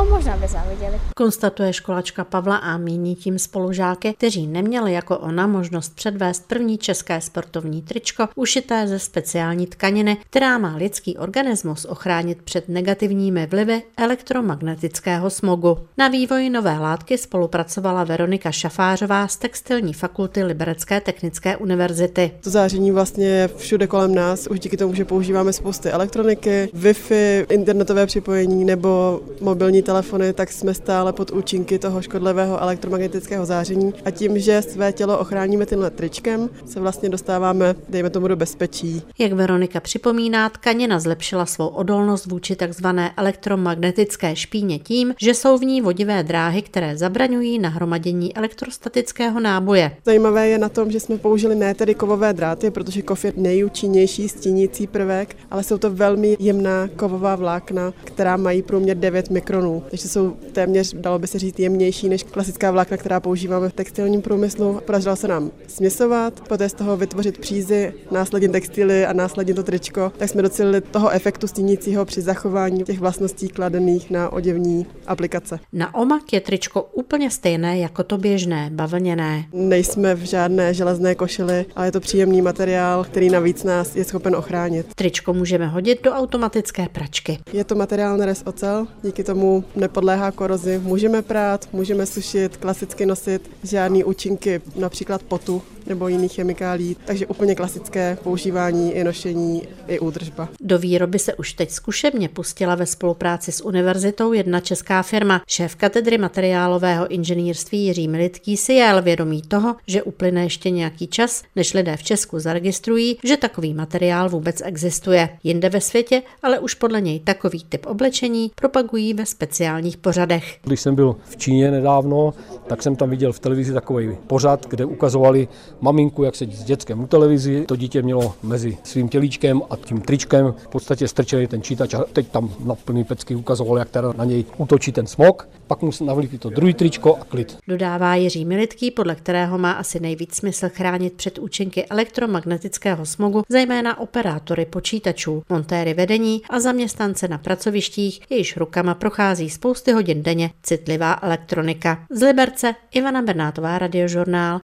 možná by záviděli. Konstatuje školačka Pavla a míní tím spolužáky, kteří neměli jako ona možnost předvést první české sportovní tričko ušité ze speciální tkaniny, která má lidský organismus ochránit před negativními vlivy elektromagnetického smogu. Na vývoji nové látky spolupracovala Veronika Šafářová z Textilní fakulty Liberecké technické univerzity. To záření vlastně je všude kolem nás, už díky tomu, že používáme spousty elektroniky, Wi-Fi, internetové připojení nebo mobilní telefony, tak jsme stále pod účinky toho škodlivého elektromagnetického záření a tím, že své tělo ochráníme tímhle tričkem, se vlastně dostáváme, dejme tomu, do bezpečí. Jak Veronika připomíná, tkanina zlepšila svou odolnost vůči takzvané elektromagnetické špíně tím, že jsou v ní vodivé dráhy, které zabraňují nahromadění elektrostatického náboje. Zajímavé je na tom, že jsme použili ne tedy kovové dráty, protože kov je nejúčinnější stínící prvek, ale jsou to velmi jemná kovová vlákna, která mají průměr 9 mikronů. Takže jsou téměř, dalo by se říct, jemnější než klasická vlákna, která používáme v textilním průmyslu. Podařilo se nám směsovat, poté z toho vytvořit přízy, následně textily a následně to tričko. Tak jsme docílili toho efektu stínícího při zachování těch vlastností kladených na oděvní aplikace. Na omak je tričko úplně stejné jako to běžné, bavlněné. Nejsme v žádné železné košili, ale je to příjemný materiál, který navíc nás je schopen ochránit. Tričko můžeme hodit do automatické pračky. Je to materiál nerez ocel, díky tomu nepodléhá korozi. Můžeme prát, můžeme sušit, klasicky nosit, žádný účinky, například potu nebo jiných chemikálií, takže úplně klasické používání i nošení, i údržba. Do výroby se už teď zkušebně pustila ve spolupráci s univerzitou jedna česká firma. Šéf katedry materiálového inženýrství Jiří Militký si jel vědomí toho, že uplyne ještě nějaký čas, než lidé v Česku zaregistrují, že takový materiál vůbec existuje. Jinde ve světě, ale už podle něj takový typ oblečení propagují ve speciálních pořadech. Když jsem byl v Číně nedávno, tak jsem tam viděl v televizi takový pořad, kde ukazovali maminku, jak sedí s dětskem u televizi. To dítě mělo mezi svým tělíčkem a tím tričkem v podstatě strčený ten čítač a teď tam na plný pecky ukazoval, jak teda na něj útočí ten smog. Pak mu navlíkli to druhý tričko a klid. Dodává Jiří Militký, podle kterého má asi nejvíc smysl chránit před účinky elektromagnetického smogu, zejména operátory počítačů, montéry vedení a zaměstnance na pracovištích, jejichž rukama prochází spousty hodin denně citlivá elektronika. Z Liberce Ivana Bernátová, Radiožurnál.